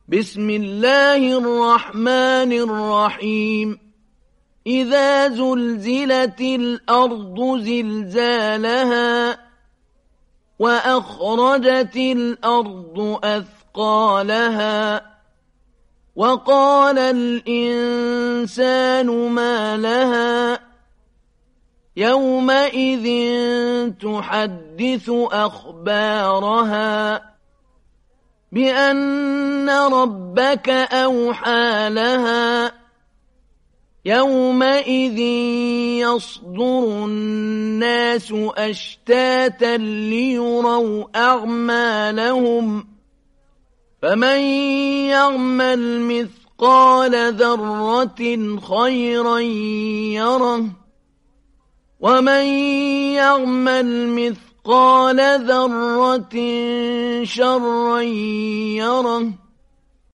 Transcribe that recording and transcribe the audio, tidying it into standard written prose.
بسم الله الرحمن الرحيم إذا زلزلت الأرض زلزالها وأخرجت الأرض أثقالها وقال الإنسان ما لها يومئذ تحدث أخبارها بأن ربك أوحى لها يومئذ يصدر الناس أشتاتا ليروا أعمالهم فمن يعمل مثقال ذرة خيرا يره ومن يعمل مثقال ذرة شرا يره